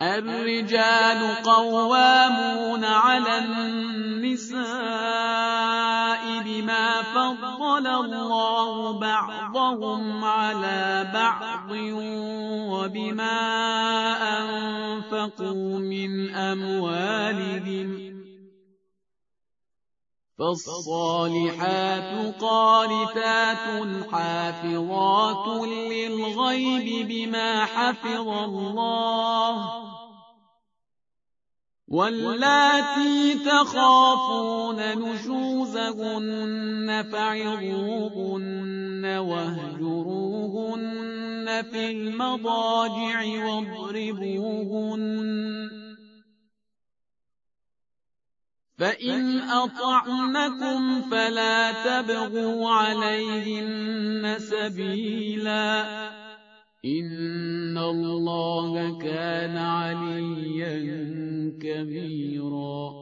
الرجال قوامون على النساء بما فضل الله بعضهم على بعض وبما أنفقوا من أموالهم فالصالحات قانتات حافظات للغيب بما حفظ الله واللاتي تخافون نشوزهن فعظوهن واهجروهن في المضاجع واضربوهن فإن أطعنكم فلا تبغوا عليهن سبيلا إن الله كان عليا كبيرا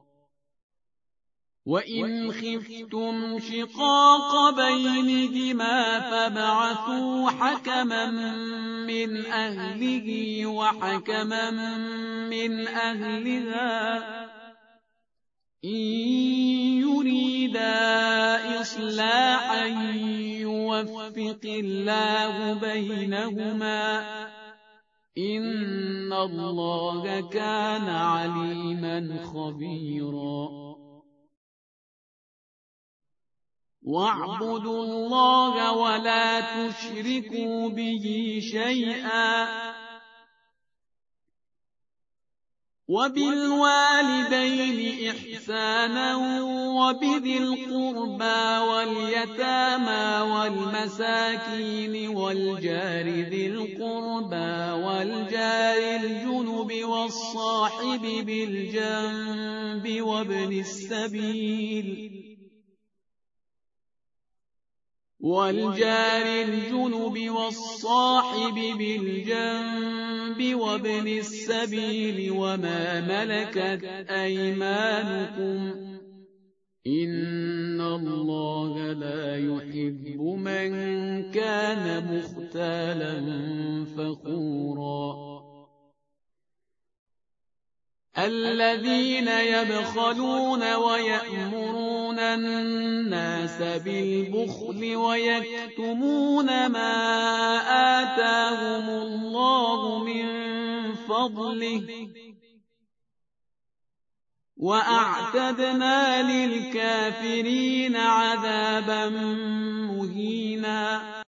وإن خفتم شقاق بينهما فابعثوا حكما من أهله وحكما من أهلها إن يريدا إصلاحا يوفق الله بينهما إن الله كان عليما خبيرا واعبدوا الله ولا تشركوا به شيئا وبالوالدين إحسانا وبذي القربى واليتامى والمساكين والجار ذي القربى والجار الجنب والصاحب بالجنب وابن السبيل والجار الجنب والصاحب بالجنب وابن السبيل وما ملكت أيمانكم إن الله لا يحب من كان مختالا فخورا الذين يبخلون ويأمرون الناس بالبخل ويكتمون ما آتاهم الله من فضله وأعتدنا للكافرين عذابا مهينا